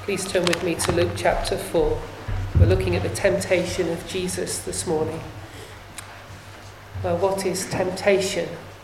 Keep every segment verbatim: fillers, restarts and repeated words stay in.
Please turn with me to Luke chapter four. We're looking at the temptation of Jesus this morning. Well, what is temptation?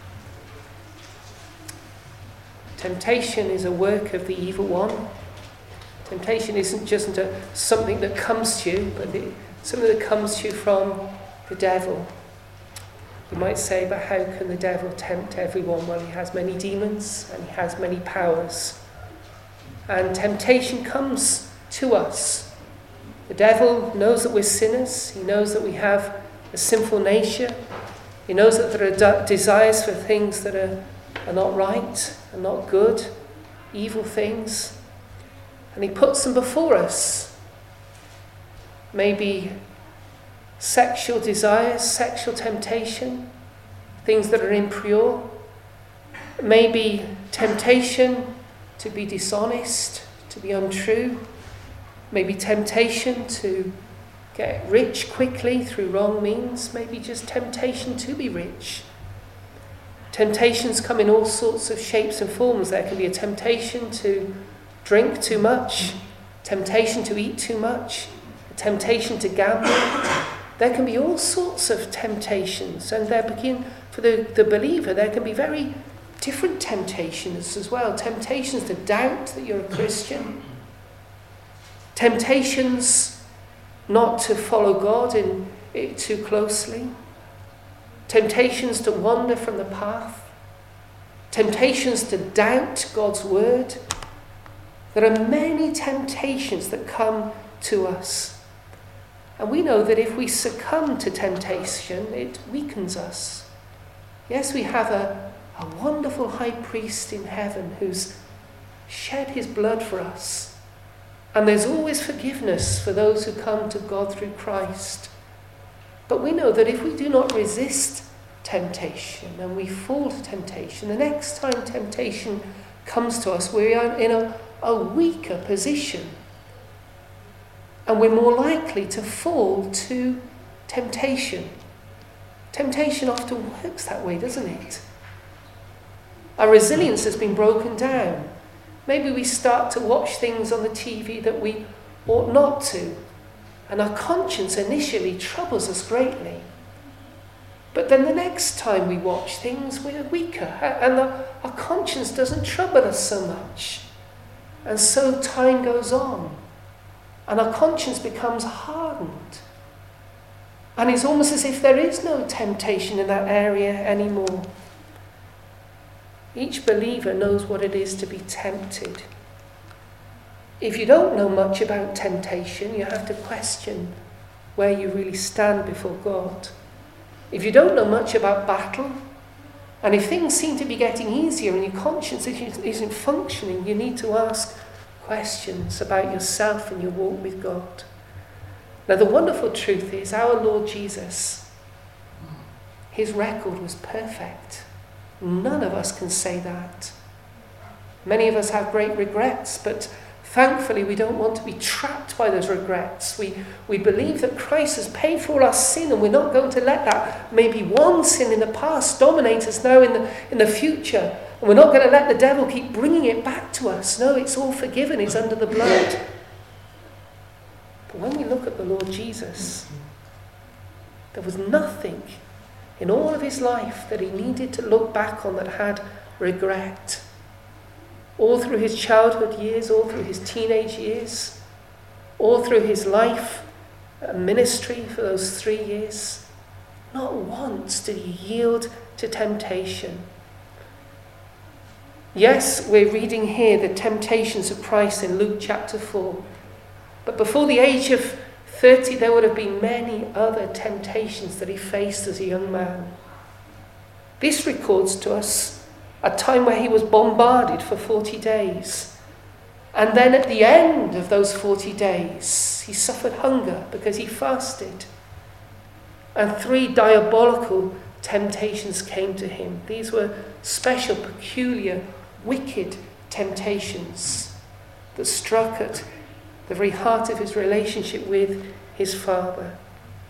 Temptation is a work of the evil one. Temptation isn't just a, something that comes to you, but it, something that comes to you from the devil. You might say, but how can the devil tempt everyone? Well, he has many demons and he has many powers. And temptation comes to us. The devil knows that we're sinners. He knows that we have a sinful nature. He knows that there are de- desires for things that are, are not right and not good, evil things. And he puts them before us. Maybe sexual desires, sexual temptation, things that are impure. Maybe temptation to be dishonest, to be untrue. Maybe temptation to get rich quickly through wrong means. Maybe just temptation to be rich. Temptations come in all sorts of shapes and forms. There can be a temptation to drink too much, temptation to eat too much, a temptation to gamble. There can be all sorts of temptations, and there begin for the, the believer, there can be very different temptations as well. Temptations to doubt that you're a Christian. Temptations not to follow God in it too closely. Temptations to wander from the path. Temptations to doubt God's word. There are many temptations that come to us. And we know that if we succumb to temptation, it weakens us. Yes, we have a, a wonderful high priest in heaven who's shed his blood for us. And there's always forgiveness for those who come to God through Christ. But we know that if we do not resist temptation and we fall to temptation, the next time temptation comes to us, we are in a, a weaker position. And we're more likely to fall to temptation. Temptation often works that way, doesn't it? Our resilience has been broken down. Maybe we start to watch things on the T V that we ought not to. And our conscience initially troubles us greatly. But then the next time we watch things, we're weaker. And our, our conscience doesn't trouble us so much. And so time goes on. And our conscience becomes hardened. And it's almost as if there is no temptation in that area anymore. Each believer knows what it is to be tempted. If you don't know much about temptation, you have to question where you really stand before God. If you don't know much about battle, and if things seem to be getting easier and your conscience isn't functioning, you need to ask questions about yourself and your walk with God. Now, the wonderful truth is our Lord Jesus, his record was perfect. None of us can say that. Many of us have great regrets, but thankfully we don't want to be trapped by those regrets. We, we believe that Christ has paid for all our sin, and we're not going to let that maybe one sin in the past dominate us now in the, in the future. And we're not going to let the devil keep bringing it back to us. No, it's all forgiven. It's under the blood. But when we look at the Lord Jesus, there was nothing in all of his life that he needed to look back on that had regret. All through his childhood years, all through his teenage years, all through his life and ministry for those three years, not once did he yield to temptation. Yes, we're reading here the temptations of Christ in Luke chapter four. But before the age of thirty, there would have been many other temptations that he faced as a young man. This records to us a time where he was bombarded for forty days. And then at the end of those forty days, he suffered hunger because he fasted. And three diabolical temptations came to him. These were special, peculiar, wicked temptations that struck at the very heart of his relationship with his Father.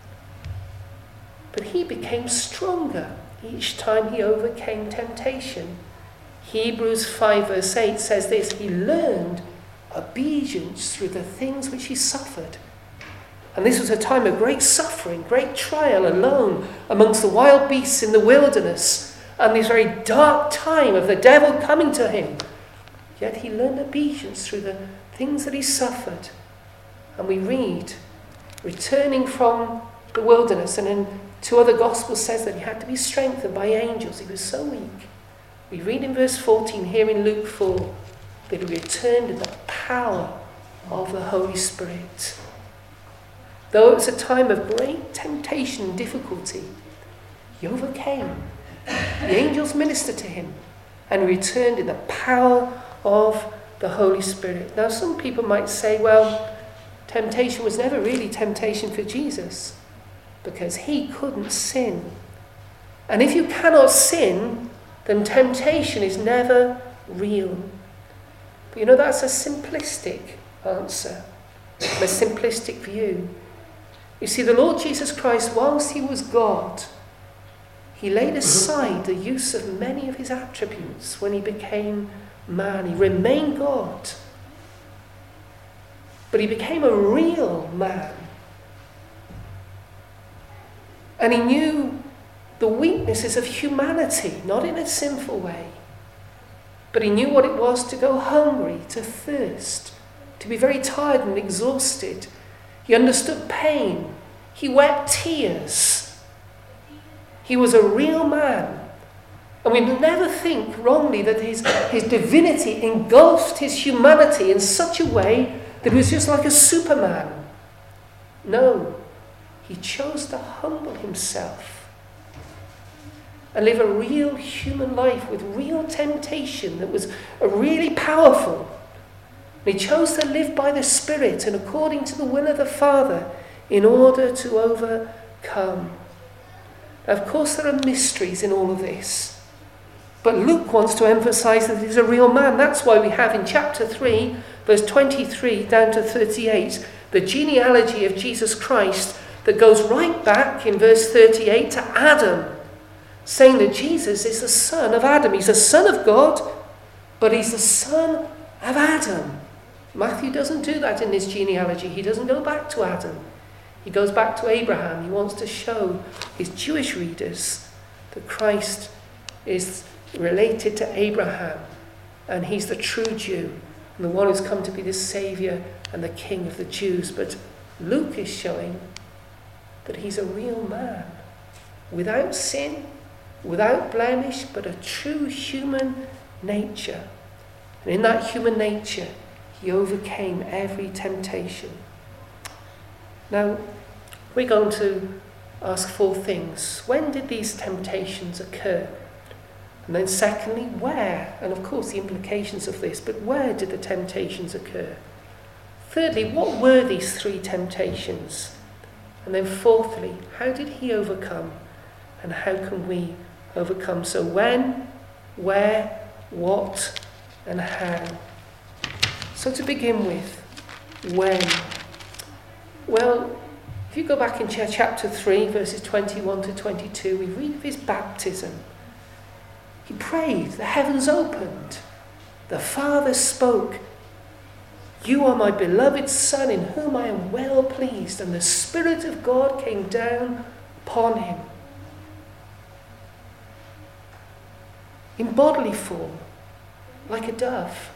But he became stronger each time he overcame temptation. Hebrews five verse eight says this: he learned obedience through the things which he suffered. And this was a time of great suffering, great trial, alone amongst the wild beasts in the wilderness, and this very dark time of the devil coming to him. Yet he learned obedience through the things that he suffered. And we read, returning from the wilderness, and in two other Gospels says that he had to be strengthened by angels. He was so weak. We read in verse fourteen here in Luke four that he returned in the power of the Holy Spirit. Though it was a time of great temptation and difficulty, he overcame. The angels ministered to him and returned in the power of the Holy Spirit. Now, some people might say, well, temptation was never really temptation for Jesus because he couldn't sin. And if you cannot sin, then temptation is never real. But you know, that's a simplistic answer, a simplistic view. You see, the Lord Jesus Christ, whilst he was God, he laid aside the use of many of his attributes when he became man. He remained God. But he became a real man. And he knew the weaknesses of humanity, not in a sinful way. But he knew what it was to go hungry, to thirst, to be very tired and exhausted. He understood pain. He wept tears. He was a real man. And we never think wrongly that his, his divinity engulfed his humanity in such a way that he was just like a Superman. No, he chose to humble himself and live a real human life with real temptation that was really powerful. And he chose to live by the Spirit and according to the will of the Father in order to overcome. Now, of course, there are mysteries in all of this. But Luke wants to emphasize that he's a real man. That's why we have in chapter three, verse twenty-three down to thirty-eight, the genealogy of Jesus Christ that goes right back in verse thirty-eight to Adam, saying that Jesus is the son of Adam. He's the son of God, but he's the son of Adam. Matthew doesn't do that in his genealogy. He doesn't go back to Adam. He goes back to Abraham. He wants to show his Jewish readers that Christ is related to Abraham, and he's the true Jew, and the one who's come to be the Saviour and the King of the Jews. But Luke is showing that he's a real man, without sin, without blemish, but a true human nature. And in that human nature, he overcame every temptation. Now, we're going to ask four things. When did these temptations occur? And then secondly, where? And of course the implications of this, but where did the temptations occur? Thirdly, what were these three temptations? And then fourthly, how did he overcome? And how can we overcome? So when, where, what, and how? So to begin with, when? Well, if you go back in chapter three, verses twenty-one to twenty-two, we read of his baptism. He prayed, the heavens opened. The Father spoke, "You are my beloved Son, in whom I am well pleased." And the Spirit of God came down upon him in bodily form, like a dove.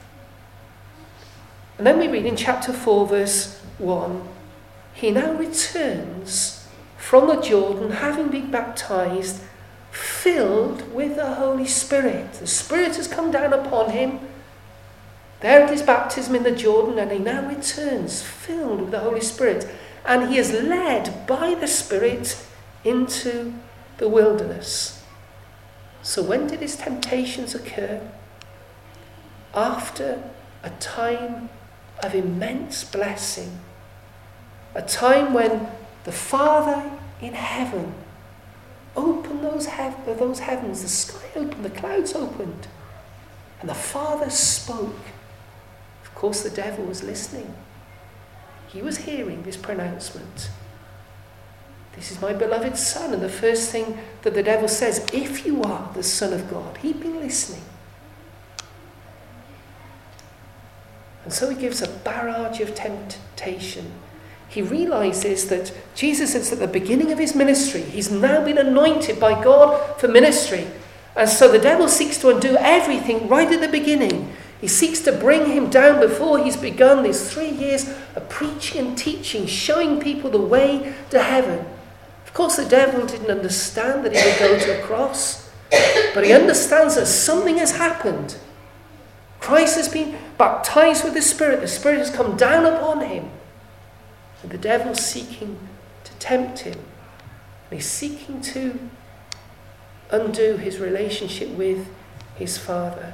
And then we read in chapter four, verse one, he now returns from the Jordan, having been baptized, filled with the Holy Spirit. The Spirit has come down upon him there at his baptism in the Jordan, and he now returns filled with the Holy Spirit. And he is led by the Spirit into the wilderness. So when did his temptations occur? After a time of immense blessing. A time when the Father in heaven opened those, hev- those heavens, the sky opened, the clouds opened, and the Father spoke. Of course, the devil was listening. He was hearing this pronouncement. This is my beloved Son. And the first thing that the devil says, if you are the Son of God, he'd been listening. And so he gives a barrage of temptation. He realizes that Jesus is at the beginning of his ministry. He's now been anointed by God for ministry. And so the devil seeks to undo everything right at the beginning. He seeks to bring him down before he's begun these three years of preaching and teaching, showing people the way to heaven. Of course, the devil didn't understand that he would go to a cross, but he understands that something has happened. Christ has been baptized with the Spirit. The Spirit has come down upon him. And the devil's seeking to tempt him. And he's seeking to undo his relationship with his Father.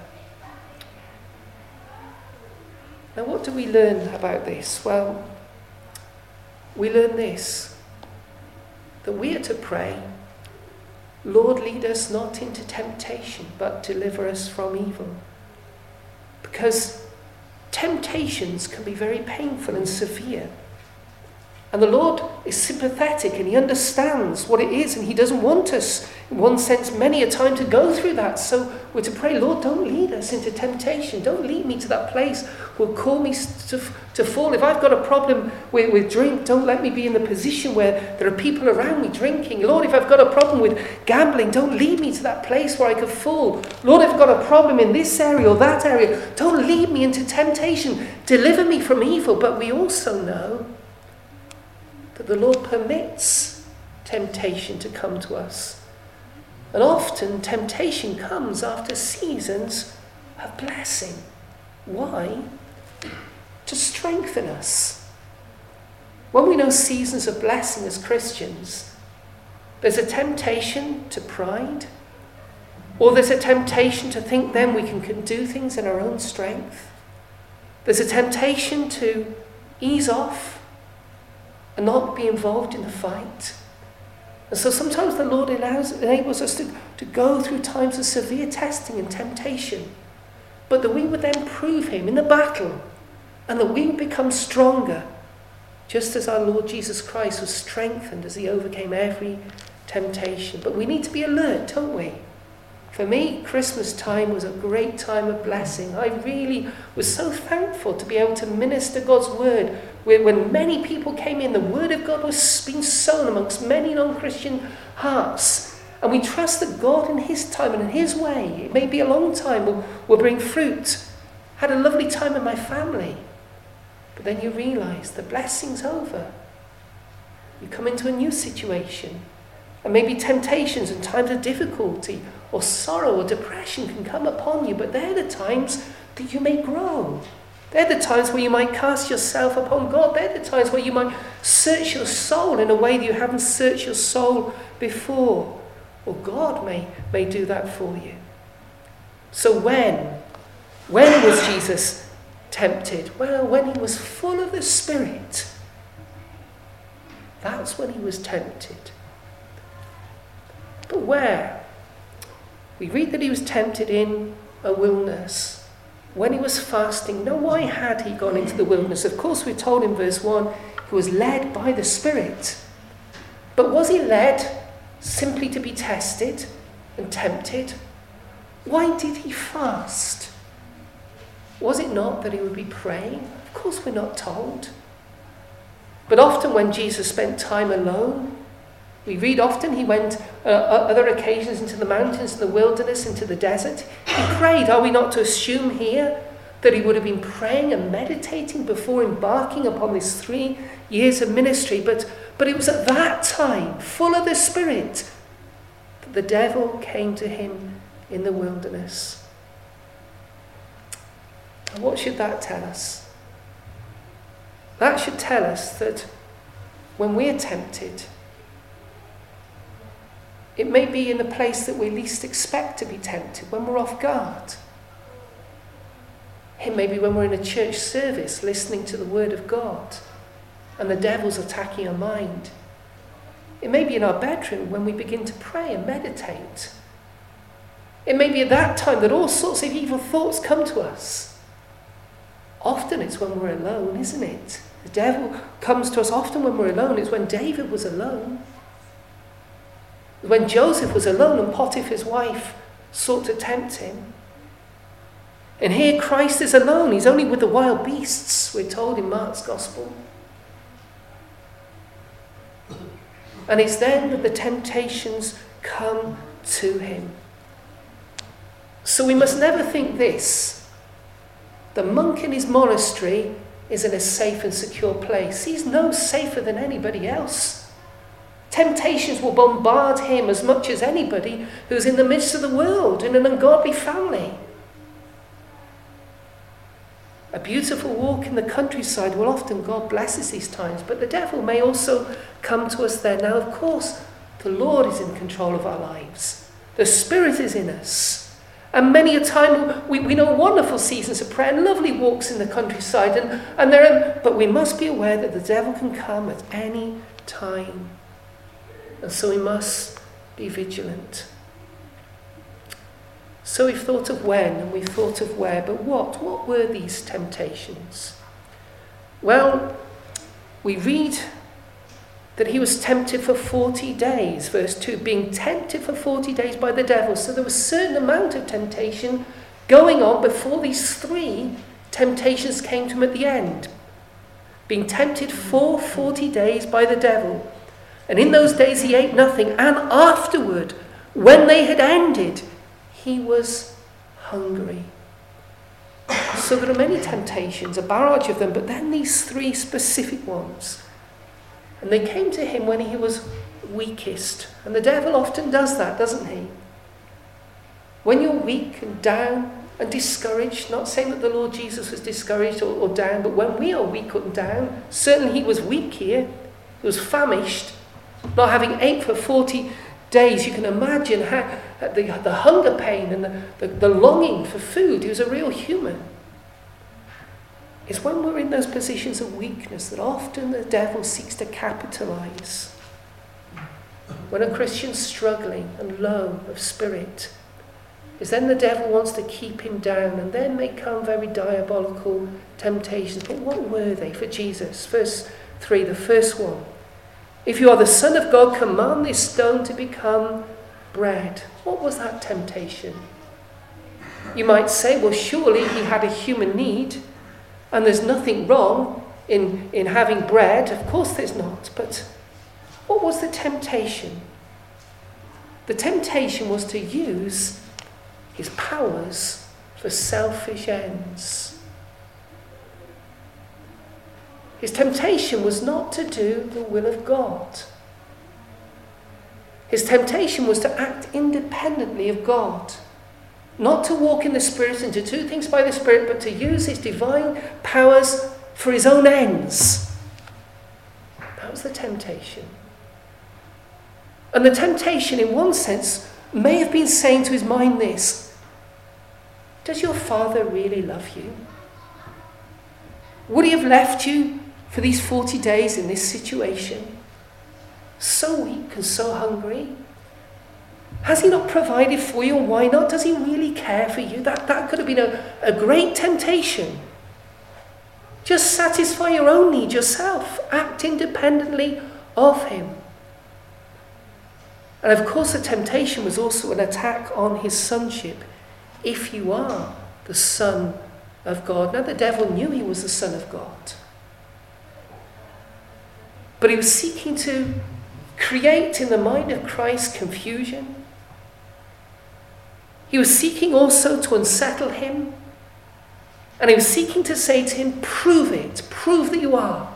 Now, what do we learn about this? Well, we learn this, that we are to pray, Lord, lead us not into temptation, but deliver us from evil. Because temptations can be very painful and severe. And the Lord is sympathetic and he understands what it is, and he doesn't want us, in one sense, many a time to go through that. So we're to pray, Lord, don't lead us into temptation. Don't lead me to that place who will call me to, to fall. If I've got a problem with, with drink, don't let me be in the position where there are people around me drinking. Lord, if I've got a problem with gambling, don't lead me to that place where I could fall. Lord, if I've got a problem in this area or that area, don't lead me into temptation. Deliver me from evil. But we also know that the Lord permits temptation to come to us. And often temptation comes after seasons of blessing. Why? To strengthen us. When we know seasons of blessing as Christians, there's a temptation to pride, or there's a temptation to think then we can, can do things in our own strength. There's a temptation to ease off and not be involved in the fight. And so sometimes the Lord allows, enables us to, to go through times of severe testing and temptation, but that we would then prove him in the battle, and that we would become stronger, just as our Lord Jesus Christ was strengthened as he overcame every temptation. But we need to be alert, don't we? For me, Christmas time was a great time of blessing. I really was so thankful to be able to minister God's word. When many people came in, the word of God was being sown amongst many non-Christian hearts. And we trust that God in his time and in his way, it may be a long time, will, will bring fruit. Had a lovely time with my family. But then you realise the blessing's over. You come into a new situation. And maybe temptations and times of difficulty or sorrow or depression can come upon you, but they're the times that you may grow. They're the times where you might cast yourself upon God. They're the times where you might search your soul in a way that you haven't searched your soul before. Or God may, may do that for you. So when? When was Jesus tempted? Well, when he was full of the Spirit. That's when he was tempted. But where? We read that he was tempted in a wilderness. When he was fasting. Now, why had he gone into the wilderness? Of course, we're told in verse one, he was led by the Spirit. But was he led simply to be tested and tempted? Why did he fast? Was it not that he would be praying? Of course, we're not told. But often when Jesus spent time alone, we read often he went uh, other occasions into the mountains, in the wilderness, into the desert. He prayed. Are we not to assume here that he would have been praying and meditating before embarking upon these three years of ministry? But, but it was at that time, full of the Spirit, that the devil came to him in the wilderness. And what should that tell us? That should tell us that when we're tempted, it may be in the place that we least expect to be tempted, when we're off guard. It may be when we're in a church service listening to the word of God and the devil's attacking our mind. It may be in our bedroom when we begin to pray and meditate. It may be at that time that all sorts of evil thoughts come to us. Often it's when we're alone, isn't it? The devil comes to us often when we're alone. It's when David was alone. When Joseph was alone and Potiphar's wife sought to tempt him. And here Christ is alone. He's only with the wild beasts, we're told in Mark's Gospel. And it's then that the temptations come to him. So we must never think this. The monk in his monastery is in a safe and secure place. He's no safer than anybody else. Temptations will bombard him as much as anybody who's in the midst of the world, in an ungodly family. A beautiful walk in the countryside will often, God blesses these times, but the devil may also come to us there. Now, of course, the Lord is in control of our lives. The Spirit is in us. And many a time we, we know wonderful seasons of prayer and lovely walks in the countryside. And, and there are, but we must be aware that the devil can come at any time. And so we must be vigilant. So we've thought of when and we've thought of where, but what? What were these temptations? Well, we read that he was tempted for forty days, verse two, being tempted for forty days by the devil. So there was a certain amount of temptation going on before these three temptations came to him at the end. Being tempted for forty days by the devil. And in those days he ate nothing, and afterward, when they had ended, he was hungry. So there are many temptations, a barrage of them, but then these three specific ones. And they came to him when he was weakest. And the devil often does that, doesn't he? When you're weak and down and discouraged, not saying that the Lord Jesus was discouraged or, or down, but when we are weak and down, certainly he was weak here, he was famished, not having ate for forty days. You can imagine how, the, the hunger pain and the, the, the longing for food. He was a real human. It's when we're in those positions of weakness that often the devil seeks to capitalize. When a Christian's struggling and low of spirit, is then the devil wants to keep him down, and then may come very diabolical temptations. But what were they for Jesus? Verse three, the first one. If you are the Son of God, command this stone to become bread. What was that temptation? You might say, well, surely he had a human need, and there's nothing wrong in, in having bread. Of course there's not. But what was the temptation? The temptation was to use his powers for selfish ends. His temptation was not to do the will of God. His temptation was to act independently of God. Not to walk in the Spirit and to do things by the Spirit, but to use his divine powers for his own ends. That was the temptation. And the temptation, in one sense, may have been saying to his mind this: does your Father really love you? Would he have left you for these forty days in this situation? So weak and so hungry? Has he not provided for you? And why not? Does he really care for you? That, that could have been a, a great temptation. Just satisfy your own need yourself. Act independently of him. And of course the temptation was also an attack on his sonship. If you are the Son of God. Now the devil knew he was the Son of God. But he was seeking to create in the mind of Christ confusion. He was seeking also to unsettle him. And he was seeking to say to him, prove it, prove that you are.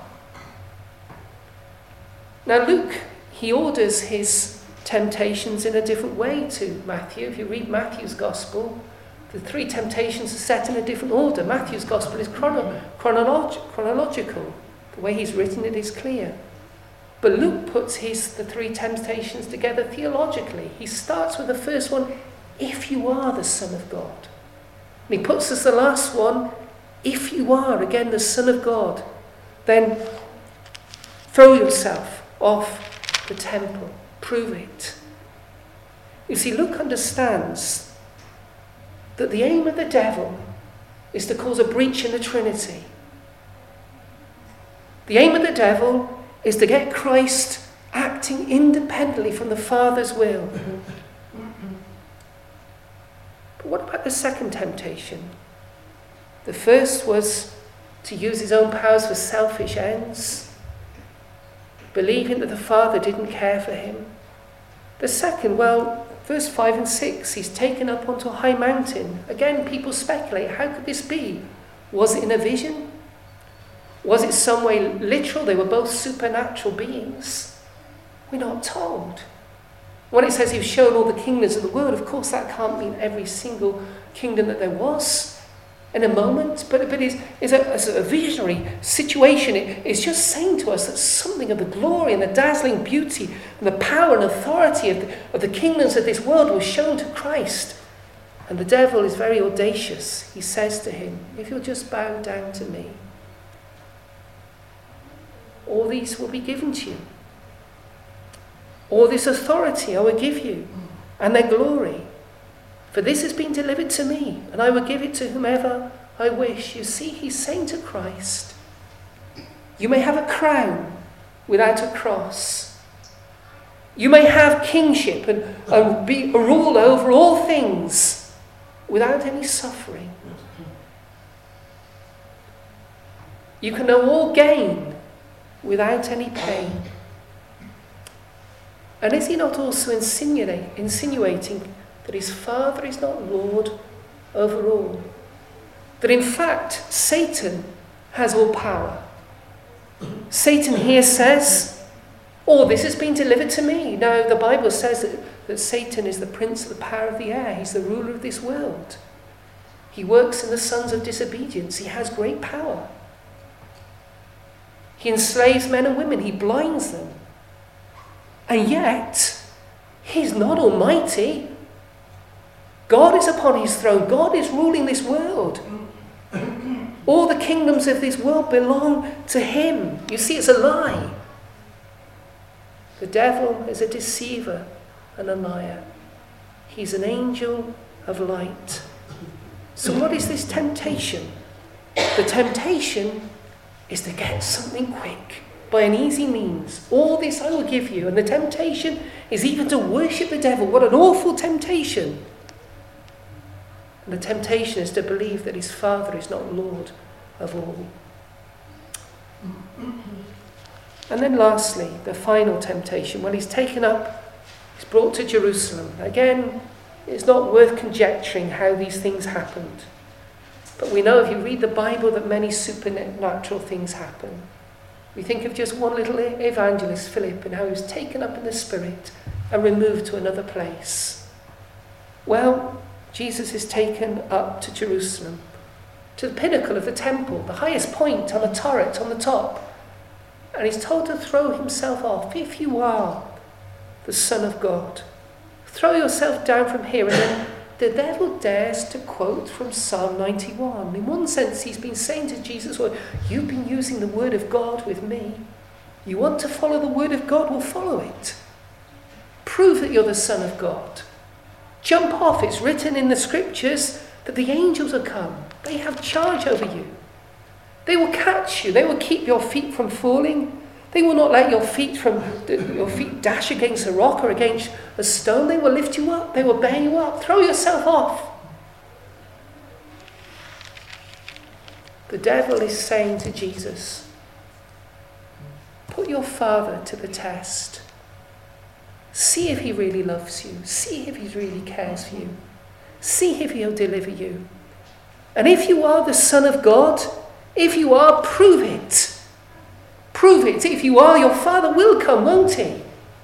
Now Luke, he orders his temptations in a different way to Matthew. If you read Matthew's Gospel, the three temptations are set in a different order. Matthew's Gospel is chrono- chronolog- chronological. The way he's written it is clear. But Luke puts his the three temptations together theologically. He starts with the first one, if you are the Son of God. And he puts as the last one, if you are, again, the Son of God, then throw yourself off the temple. Prove it. You see, Luke understands that the aim of the devil is to cause a breach in the Trinity. The aim of the devil is to get Christ acting independently from the Father's will. But what about the second temptation? The first was to use his own powers for selfish ends, believing that the Father didn't care for him. The second, well, verse five and six, he's taken up onto a high mountain. Again, people speculate, how could this be? Was it in a vision? Was it some way literal? They were both supernatural beings. We're not told. When it says he's shown all the kingdoms of the world, of course that can't mean every single kingdom that there was in a moment, but, but it's, it's, a, it's a visionary situation. It, it's just saying to us that something of the glory and the dazzling beauty and the power and authority of the, of the kingdoms of this world was shown to Christ. And the devil is very audacious. He says to him, if you'll just bow down to me, all these will be given to you. All this authority I will give you, and their glory. For this has been delivered to me, and I will give it to whomever I wish. You see, he's saying to Christ, you may have a crown without a cross. You may have kingship and, and be rule over all things without any suffering. You can know all gain without any pain. And is he not also insinuating, insinuating that his Father is not Lord over all? That in fact, Satan has all power. Satan here says, oh, this has been delivered to me. Now, the Bible says that, that Satan is the prince of the power of the air. He's the ruler of this world. He works in the sons of disobedience. He has great power. He enslaves men and women. He blinds them. And yet, he's not almighty. God is upon his throne. God is ruling this world. All the kingdoms of this world belong to him. You see, it's a lie. The devil is a deceiver and a liar. He's an angel of light. So what is this temptation? The temptation is to get something quick. By an easy means. All this I will give you. And the temptation is even to worship the devil. What an awful temptation. And the temptation is to believe that his Father is not Lord of all. And then lastly, the final temptation. When he's taken up, he's brought to Jerusalem. Again, it's not worth conjecturing how these things happened. But we know if you read the Bible that many supernatural things happen. We think of just one little evangelist, Philip, and how he was taken up in the Spirit and removed to another place. Well, Jesus is taken up to Jerusalem, to the pinnacle of the temple, the highest point on the turret on the top. And he's told to throw himself off. If you are the Son of God, throw yourself down from here. And then the devil dares to quote from Psalm ninety-one. In one sense, he's been saying to Jesus, well, you've been using the word of God with me. You want to follow the word of God? Well, follow it. Prove that you're the Son of God. Jump off. It's written in the scriptures that the angels will come. They have charge over you. They will catch you. They will keep your feet from falling. They will not let your feet from your feet dash against a rock or against a stone. They will lift you up. They will bear you up. Throw yourself off. The devil is saying to Jesus, put your Father to the test. See if he really loves you. See if he really cares for you. See if he'll deliver you. And if you are the Son of God, if you are, prove it. Prove it. If you are, your Father will come, won't he?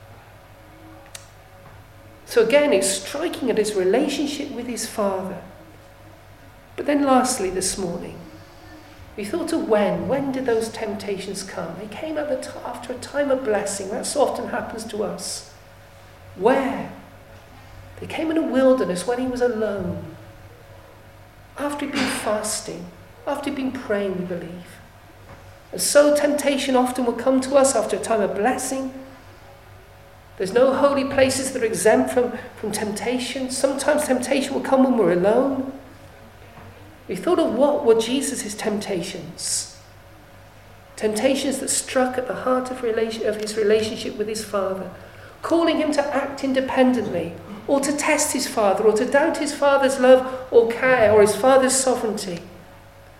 So again, it's striking at his relationship with his Father. But then lastly this morning, we thought of when. When did those temptations come? They came at the t- after a time of blessing. That so often happens to us. Where? They came in a wilderness when he was alone. After he'd been fasting. After he'd been praying, we believe. And so temptation often will come to us after a time of blessing. There's no holy places that are exempt from, from temptation. Sometimes temptation will come when we're alone. We thought of what were Jesus' temptations. Temptations that struck at the heart of, relation, of his relationship with his Father. Calling him to act independently, or to test his Father, or to doubt his Father's love or care, or his Father's sovereignty.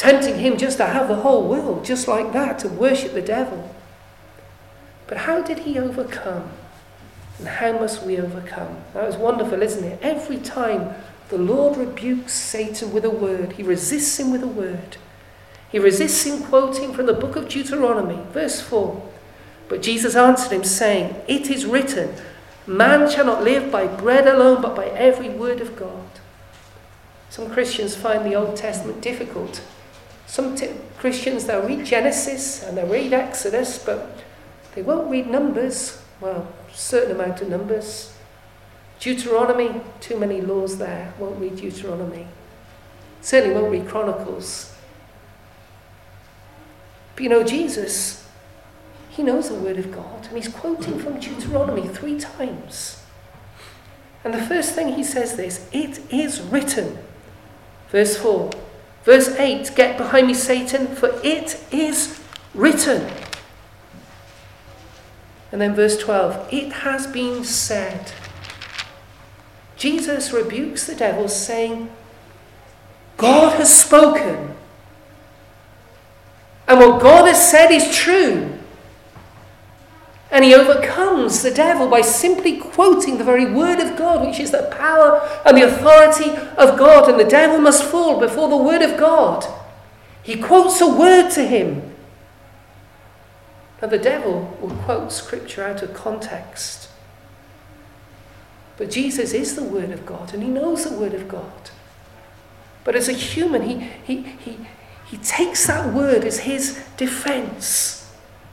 tempting him just to have the whole world, just like that, to worship the devil. But how did he overcome? And how must we overcome? That was wonderful, isn't it? Every time the Lord rebukes Satan with a word, he resists him with a word. He resists him quoting from the book of Deuteronomy, verse four. But Jesus answered him, saying, "It is written, man shall not live by bread alone, but by every word of God." Some Christians find the Old Testament difficult. Some t- Christians, they'll read Genesis and they'll read Exodus, but they won't read Numbers. Well, a certain amount of Numbers. Deuteronomy, too many laws there. Won't read Deuteronomy. Certainly won't read Chronicles. But you know, Jesus, he knows the word of God, and he's quoting from Deuteronomy three times. And the first thing he says this, "It is written." Verse four. Verse eight, "Get behind me, Satan, for it is written." And then verse twelve, "It has been said." Jesus rebukes the devil, saying, God has spoken. And what God has said is true. And he overcomes the devil by simply quoting the very word of God, which is the power and the authority of God. And the devil must fall before the word of God. He quotes a word to him. Now the devil will quote scripture out of context. But Jesus is the word of God, and he knows the word of God. But as a human, he, he, he, he takes that word as his defense.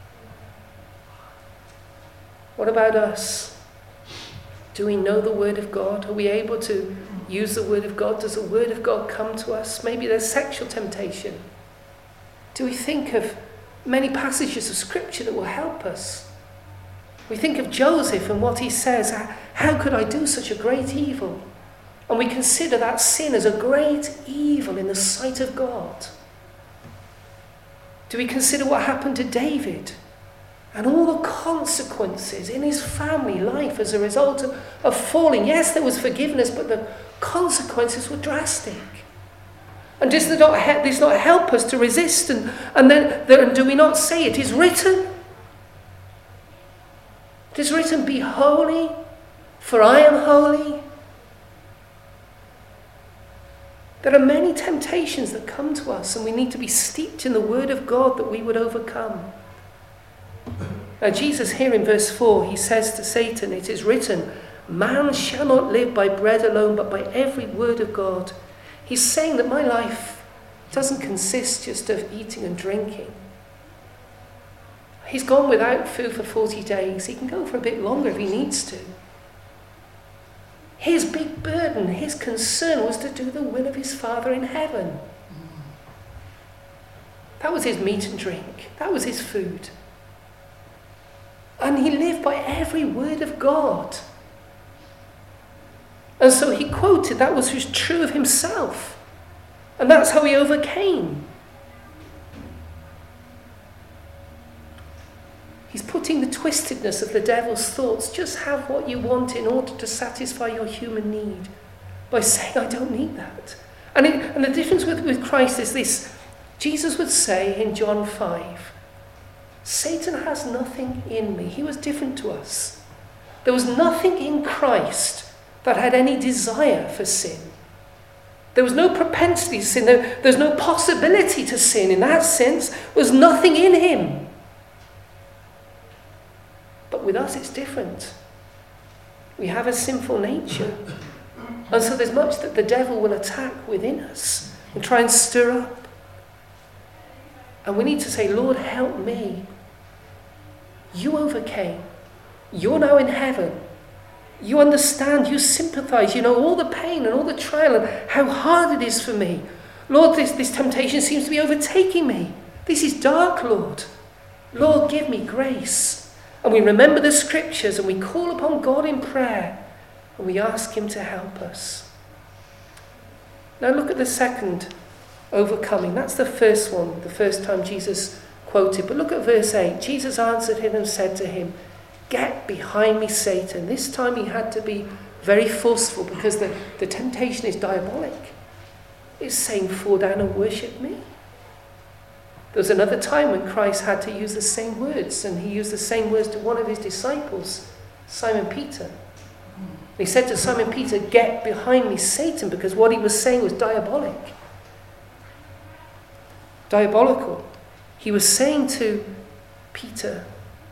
What about us? Do we know the word of God? Are we able to use the word of God? Does the word of God come to us? Maybe there's sexual temptation. Do we think of many passages of scripture that will help us? We think of Joseph and what he says, how could I do such a great evil? And we consider that sin as a great evil in the sight of God. Do we consider what happened to David and all the consequences in his family life as a result of, of falling? Yes, there was forgiveness, but the consequences were drastic. And does this not, this not help us to resist? And, and then there, do we not say it is written? It is written, "Be holy, for I am holy." There are many temptations that come to us, and we need to be steeped in the word of God that we would overcome. Now Jesus here in verse four, he says to Satan, "It is written, man shall not live by bread alone, but by every word of God." He's saying that my life doesn't consist just of eating and drinking. He's gone without food for forty days. He can go for a bit longer if he needs to. His big burden, his concern was to do the will of his Father in heaven. That was his meat and drink. That was his food. And he lived by every word of God. And so he quoted that which was true of himself. And that's how he overcame. He's putting the twistedness of the devil's thoughts. Just have what you want in order to satisfy your human need. By saying, I don't need that. And, it, and the difference with, with Christ is this. Jesus would say in John five, Satan has nothing in me. He was different to us. There was nothing in Christ that had any desire for sin. There was no propensity to sin. There, there's no possibility to sin. In that sense, there was nothing in him. But with us, it's different. We have a sinful nature. And so there's much that the devil will attack within us and try and stir up. And we need to say, Lord, help me. You overcame. You're now in heaven. You understand, you sympathize, you know all the pain and all the trial and how hard it is for me. Lord, this, this temptation seems to be overtaking me. This is dark, Lord. Lord, give me grace. And we remember the scriptures and we call upon God in prayer and we ask him to help us. Now look at the second overcoming. That's the first one, the first time Jesus quoted. But look at verse eight. Jesus answered him and said to him, "Get behind me, Satan." This time he had to be very forceful because the, the temptation is diabolic. It's saying, fall down and worship me. There was another time when Christ had to use the same words, and he used the same words to one of his disciples, Simon Peter. He said to Simon Peter, "Get behind me, Satan," because what he was saying was diabolic. Diabolical. He was saying to Peter,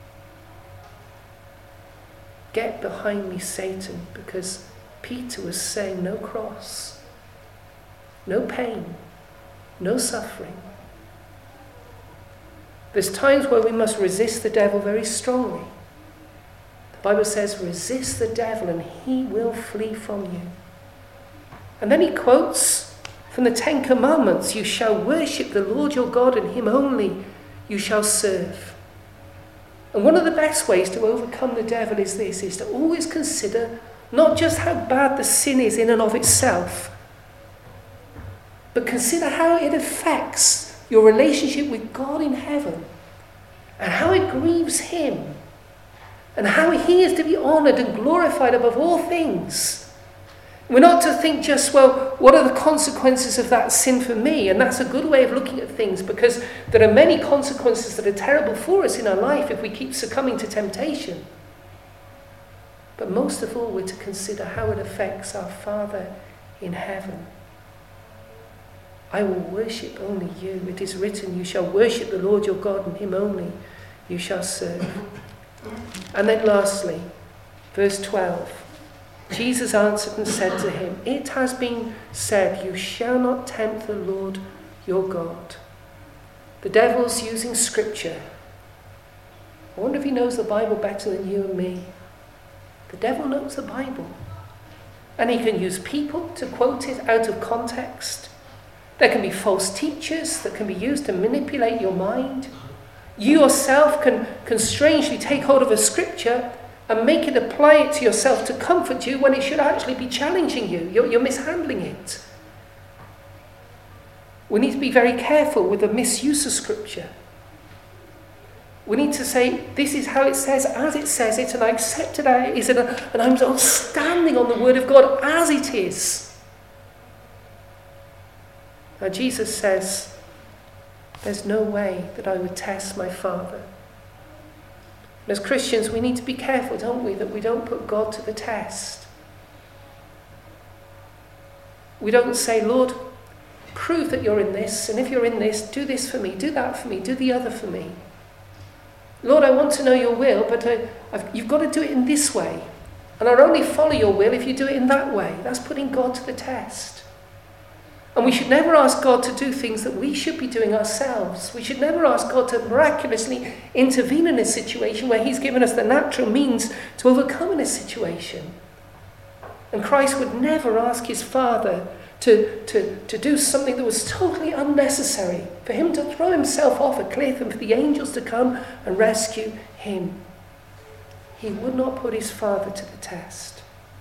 "Get behind me, Satan," because Peter was saying no cross, no pain, no suffering. There's times where we must resist the devil very strongly. The Bible says, resist the devil and he will flee from you. And then he quotes from the Ten Commandments, "You shall worship the Lord your God, and him only you shall serve." And one of the best ways to overcome the devil is this, is to always consider not just how bad the sin is in and of itself, but consider how it affects your relationship with God in heaven, and how it grieves him, and how he is to be honoured and glorified above all things. We're not to think just, well, what are the consequences of that sin for me? And that's a good way of looking at things, because there are many consequences that are terrible for us in our life if we keep succumbing to temptation. But most of all, we're to consider how it affects our Father in heaven. "I will worship only you. It is written, you shall worship the Lord your God, and him only you shall serve." And then lastly, verse twelve. Jesus answered and said to him, "It has been said, you shall not tempt the Lord your God." The devil's using scripture. I wonder if he knows the Bible better than you and me. The devil knows the Bible. And he can use people to quote it out of context. There can be false teachers that can be used to manipulate your mind. You yourself can, can strangely take hold of a scripture and make it apply it to yourself to comfort you when it should actually be challenging you. You're, you're mishandling it. We need to be very careful with the misuse of scripture. We need to say, this is how it says, as it says it, and I accept it as it is, and I'm standing on the word of God as it is. Now Jesus says, there's no way that I would test my Father. And as Christians, we need to be careful, don't we, that we don't put God to the test. We don't say, "Lord, prove that you're in this, and if you're in this, do this for me, do that for me, do the other for me. Lord, I want to know your will, but I, I've, you've got to do it in this way. And I'll only follow your will if you do it in that way." That's putting God to the test. And we should never ask God to do things that we should be doing ourselves. We should never ask God to miraculously intervene in a situation where he's given us the natural means to overcome in a situation. And Christ would never ask his Father to, to, to do something that was totally unnecessary, for him to throw himself off a cliff and for the angels to come and rescue him. He would not put his Father to the test.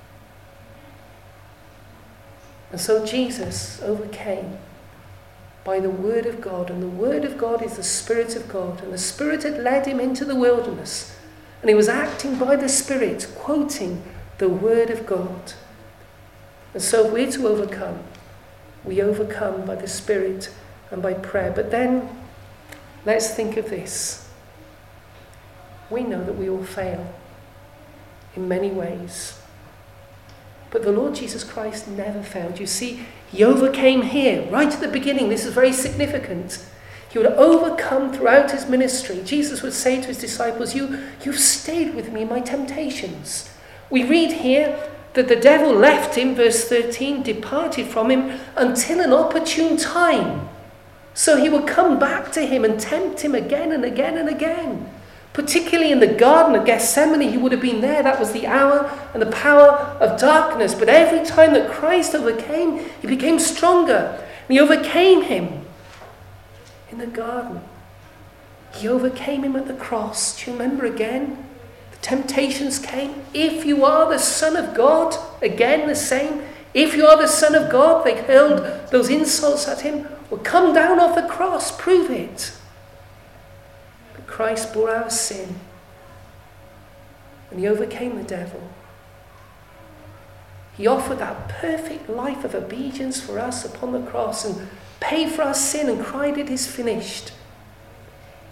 And so Jesus overcame by the word of God, and the word of God is the Spirit of God, and the Spirit had led him into the wilderness, and he was acting by the Spirit, quoting the word of God. And so if we're to overcome, we overcome by the Spirit and by prayer. But then, let's think of this. We know that we all fail in many ways. But the Lord Jesus Christ never failed. You see, he overcame here, right at the beginning. This is very significant. He would overcome throughout his ministry. Jesus would say to his disciples, you, you've stayed with me in my temptations. We read here that the devil left him, verse thirteen, departed from him until an opportune time. So he would come back to him and tempt him again and again and again. Particularly in the Garden of Gethsemane, he would have been there. That was the hour and the power of darkness. But every time that Christ overcame, he became stronger. And he overcame him in the garden. He overcame him at the cross. Do you remember again? The temptations came. If you are the Son of God, again the same. If you are the Son of God, they hurled those insults at him. Well, come down off the cross, prove it. Christ bore our sin, and he overcame the devil. He offered that perfect life of obedience for us upon the cross and paid for our sin and cried, "It is finished."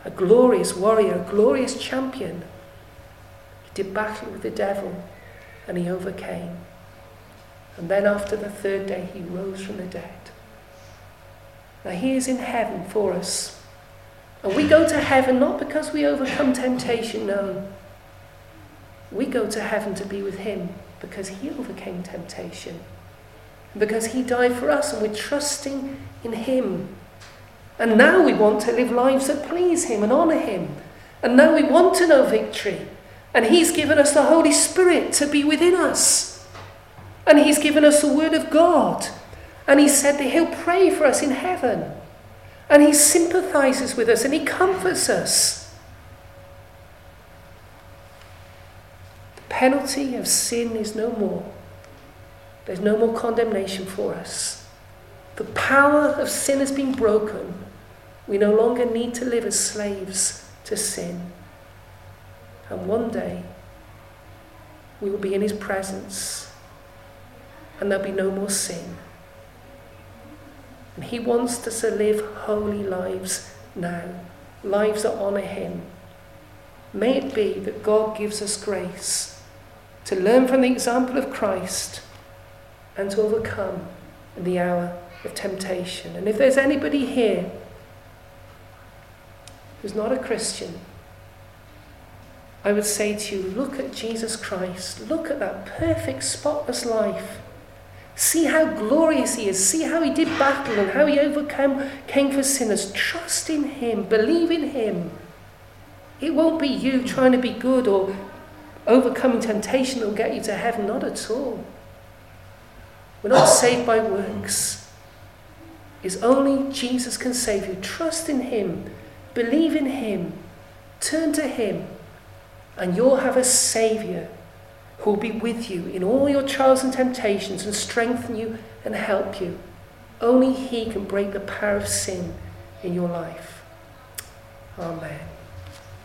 a glorious warrior, a glorious champion. He did battle with the devil and he overcame. And then after the third day, he rose from the dead. Now he is in heaven for us. And we go to heaven not because we overcome temptation, no. We go to heaven to be with him because he overcame temptation. And because he died for us and we're trusting in him. And now we want to live lives that please him and honour him. And now we want to know victory. And he's given us the Holy Spirit to be within us. And he's given us the Word of God. And he said that he'll pray for us in heaven. And he sympathises with us and he comforts us. The penalty of sin is no more. There's no more condemnation for us. The power of sin has been broken. We no longer need to live as slaves to sin. And one day, we will be in his presence. And there'll be no more sin. And he wants us to live holy lives now. Lives that honour him. May it be that God gives us grace to learn from the example of Christ and to overcome in the hour of temptation. And if there's anybody here who's not a Christian, I would say to you, look at Jesus Christ. Look at that perfect, spotless life. See how glorious he is. See how he did battle and how he overcame came for sinners. Trust in him. Believe in him. It won't be you trying to be good or overcoming temptation that will get you to heaven. Not at all. We're not saved by works. It's only Jesus can save you. Trust in him. Believe in him. Turn to him. And you'll have a Saviour who will be with you in all your trials and temptations and strengthen you and help you. Only he can break the power of sin in your life. Amen.